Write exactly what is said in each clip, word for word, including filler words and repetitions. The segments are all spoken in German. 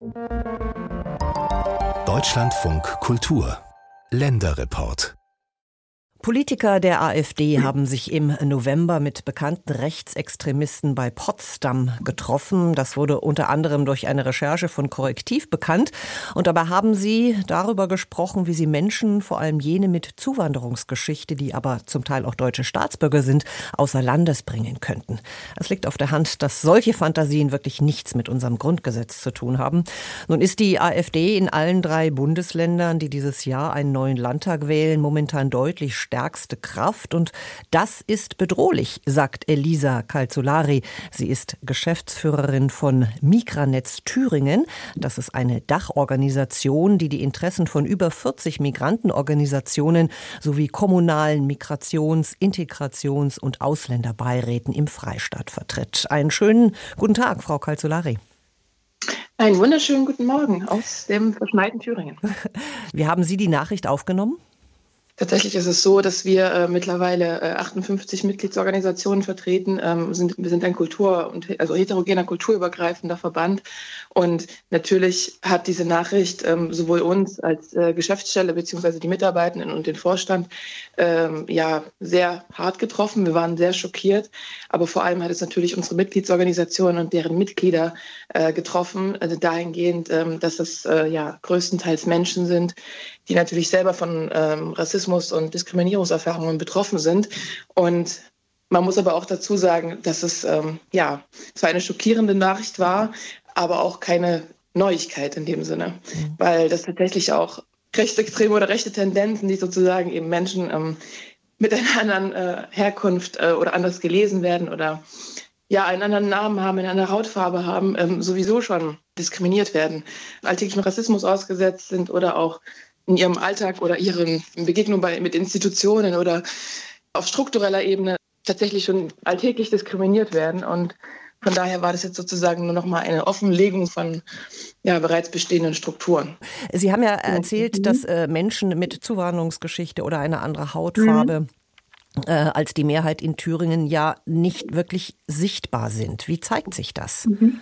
Deutschlandfunk Kultur Länderreport. Politiker der AfD haben sich im November mit bekannten Rechtsextremisten bei Potsdam getroffen. Das wurde unter anderem durch eine Recherche von Korrektiv bekannt. Und dabei haben sie darüber gesprochen, wie sie Menschen, vor allem jene mit Zuwanderungsgeschichte, die aber zum Teil auch deutsche Staatsbürger sind, außer Landes bringen könnten. Es liegt auf der Hand, dass solche Fantasien wirklich nichts mit unserem Grundgesetz zu tun haben. Nun ist die AfD in allen drei Bundesländern, die dieses Jahr einen neuen Landtag wählen, momentan deutlich stärker. Stärkste Kraft, und das ist bedrohlich, sagt Elisa Calzolari. Sie ist Geschäftsführerin von Migranetz Thüringen. Das ist eine Dachorganisation, die die Interessen von über vierzig Migrantenorganisationen sowie kommunalen Migrations-, Integrations- und Ausländerbeiräten im Freistaat vertritt. Einen schönen guten Tag, Frau Calzolari. Einen wunderschönen guten Morgen aus dem verschneiten Thüringen. Wie haben Sie die Nachricht aufgenommen? Tatsächlich ist es so, dass wir äh, mittlerweile äh, achtundfünfzig Mitgliedsorganisationen vertreten. Ähm, sind, wir sind ein Kultur- und also heterogener, kulturübergreifender Verband. Und natürlich hat diese Nachricht ähm, sowohl uns als äh, Geschäftsstelle beziehungsweise die Mitarbeitenden und den Vorstand ähm, ja sehr hart getroffen. Wir waren sehr schockiert. Aber vor allem hat es natürlich unsere Mitgliedsorganisationen und deren Mitglieder äh, getroffen, also dahingehend, ähm, dass es äh, ja größtenteils Menschen sind, die natürlich selber von ähm, Rassismus und Diskriminierungserfahrungen betroffen sind. Und man muss aber auch dazu sagen, dass es ähm, ja zwar eine schockierende Nachricht war, aber auch keine Neuigkeit in dem Sinne, mhm. weil das tatsächlich auch rechtsextreme oder rechte Tendenzen, die sozusagen eben Menschen ähm, mit einer anderen äh, Herkunft äh, oder anders gelesen werden oder ja einen anderen Namen haben, eine andere Hautfarbe haben, ähm, sowieso schon diskriminiert werden, alltäglichem Rassismus ausgesetzt sind oder auch in ihrem Alltag oder ihren Begegnungen bei, mit Institutionen oder auf struktureller Ebene tatsächlich schon alltäglich diskriminiert werden. Und von daher war das jetzt sozusagen nur noch mal eine Offenlegung von ja, bereits bestehenden Strukturen. Sie haben ja erzählt, mhm. dass äh, Menschen mit Zuwanderungsgeschichte oder eine andere Hautfarbe mhm. äh, als die Mehrheit in Thüringen ja nicht wirklich sichtbar sind. Wie zeigt sich das? Mhm.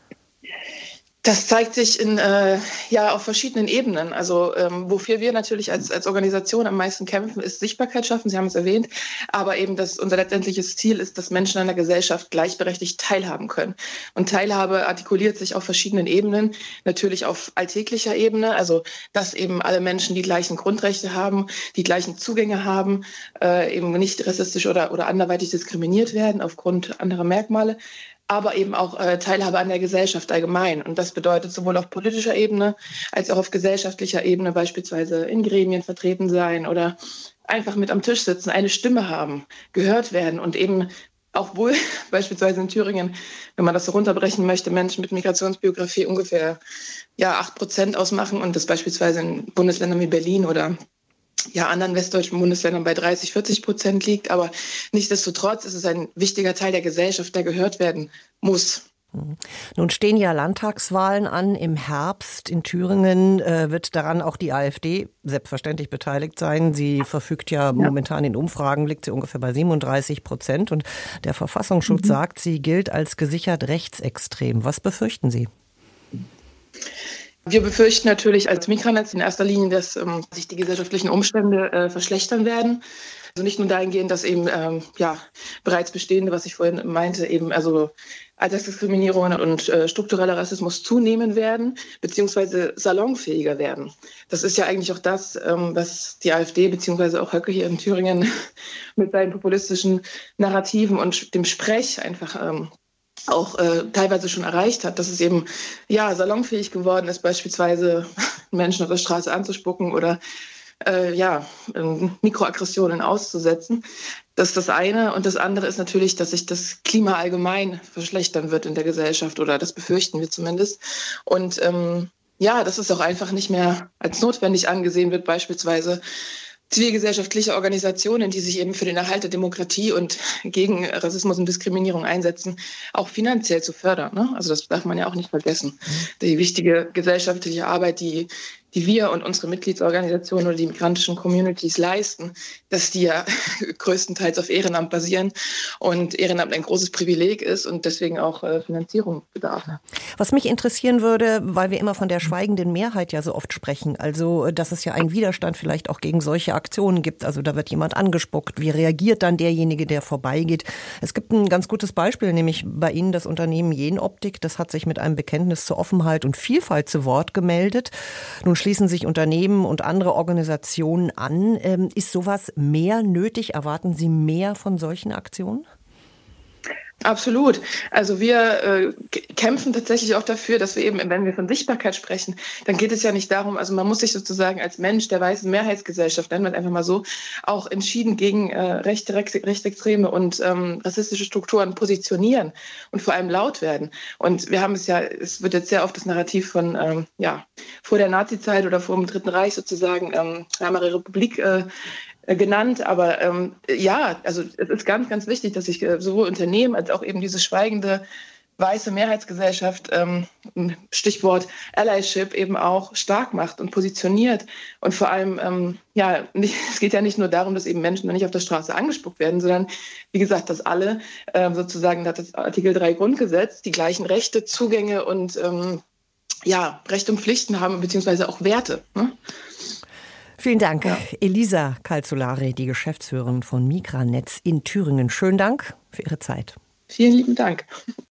Das zeigt sich in, äh, ja, auf verschiedenen Ebenen. Also ähm, wofür wir natürlich als, als Organisation am meisten kämpfen, ist Sichtbarkeit schaffen. Sie haben es erwähnt. Aber eben das, unser letztendliches Ziel ist, dass Menschen an der Gesellschaft gleichberechtigt teilhaben können. Und Teilhabe artikuliert sich auf verschiedenen Ebenen. Natürlich auf alltäglicher Ebene. Also dass eben alle Menschen die gleichen Grundrechte haben, die gleichen Zugänge haben, äh, eben nicht rassistisch oder, oder anderweitig diskriminiert werden aufgrund anderer Merkmale. Aber eben auch äh, Teilhabe an der Gesellschaft allgemein. Und das bedeutet sowohl auf politischer Ebene als auch auf gesellschaftlicher Ebene, beispielsweise in Gremien vertreten sein oder einfach mit am Tisch sitzen, eine Stimme haben, gehört werden und eben auch wohl beispielsweise in Thüringen, wenn man das so runterbrechen möchte, Menschen mit Migrationsbiografie ungefähr ja, acht Prozent ausmachen und das beispielsweise in Bundesländern wie Berlin oder ja, anderen westdeutschen Bundesländern bei dreißig, vierzig Prozent liegt. Aber nichtsdestotrotz ist es ein wichtiger Teil der Gesellschaft, der gehört werden muss. Nun stehen ja Landtagswahlen an im Herbst. In Thüringen äh, wird daran auch die AfD selbstverständlich beteiligt sein. Sie verfügt ja, ja. momentan in Umfragen, liegt sie ungefähr bei siebenunddreißig Prozent. Und der Verfassungsschutz mhm. sagt, sie gilt als gesichert rechtsextrem. Was befürchten Sie? Wir befürchten natürlich als Migranetz in erster Linie, dass ähm, sich die gesellschaftlichen Umstände äh, verschlechtern werden. Also nicht nur dahingehend, dass eben ähm, ja bereits bestehende, was ich vorhin meinte, eben also Alltagsdiskriminierung und äh, struktureller Rassismus zunehmen werden, beziehungsweise salonfähiger werden. Das ist ja eigentlich auch das, ähm, was die AfD beziehungsweise auch Höcke hier in Thüringen mit seinen populistischen Narrativen und dem Sprech einfach ähm, auch äh, teilweise schon erreicht hat, dass es eben ja salonfähig geworden ist, beispielsweise Menschen auf der Straße anzuspucken oder äh, ja äh, Mikroaggressionen auszusetzen. Das ist das eine. Und das andere ist natürlich, dass sich das Klima allgemein verschlechtern wird in der Gesellschaft, oder das befürchten wir zumindest. Und ähm, ja, dass es auch einfach nicht mehr als notwendig angesehen wird, beispielsweise zivilgesellschaftliche Organisationen, die sich eben für den Erhalt der Demokratie und gegen Rassismus und Diskriminierung einsetzen, auch finanziell zu fördern. Ne? Also das darf man ja auch nicht vergessen. Die wichtige gesellschaftliche Arbeit, die die wir und unsere Mitgliedsorganisationen oder die migrantischen Communities leisten, dass die ja größtenteils auf Ehrenamt basieren und Ehrenamt ein großes Privileg ist und deswegen auch äh, Finanzierung bedarf. Was mich interessieren würde, weil wir immer von der schweigenden Mehrheit ja so oft sprechen, also dass es ja einen Widerstand vielleicht auch gegen solche Aktionen gibt, also da wird jemand angespuckt, wie reagiert dann derjenige, der vorbeigeht? Es gibt ein ganz gutes Beispiel, nämlich bei Ihnen das Unternehmen Jenoptik, das hat sich mit einem Bekenntnis zur Offenheit und Vielfalt zu Wort gemeldet. Nun schließen sich Unternehmen und andere Organisationen an. Ähm, ist sowas mehr nötig? Erwarten Sie mehr von solchen Aktionen? Absolut. Also wir äh, kämpfen tatsächlich auch dafür, dass wir eben, wenn wir von Sichtbarkeit sprechen, dann geht es ja nicht darum, also man muss sich sozusagen als Mensch der weißen Mehrheitsgesellschaft, nennen wir es einfach mal so, auch entschieden gegen äh, rechte, rechtsextreme und ähm, rassistische Strukturen positionieren und vor allem laut werden. Und wir haben es ja, es wird jetzt sehr oft das Narrativ von, ähm, ja, vor der Nazizeit oder vor dem Dritten Reich sozusagen, ähm, Weimarer Republik äh, genannt, aber ähm, ja, also es ist ganz, ganz wichtig, dass sich äh, sowohl Unternehmen als auch eben diese schweigende weiße Mehrheitsgesellschaft, ähm, Stichwort Allyship, eben auch stark macht und positioniert. Und vor allem, ähm, ja, nicht, es geht ja nicht nur darum, dass eben Menschen nicht auf der Straße angespuckt werden, sondern wie gesagt, dass alle ähm, sozusagen das Artikel drei Grundgesetz die gleichen Rechte, Zugänge und ähm, ja, Rechte und Pflichten haben, beziehungsweise auch Werte. Ne? Vielen Dank, ja. Elisa Calzolari, die Geschäftsführerin von Migranetz in Thüringen. Schönen Dank für Ihre Zeit. Vielen lieben Dank.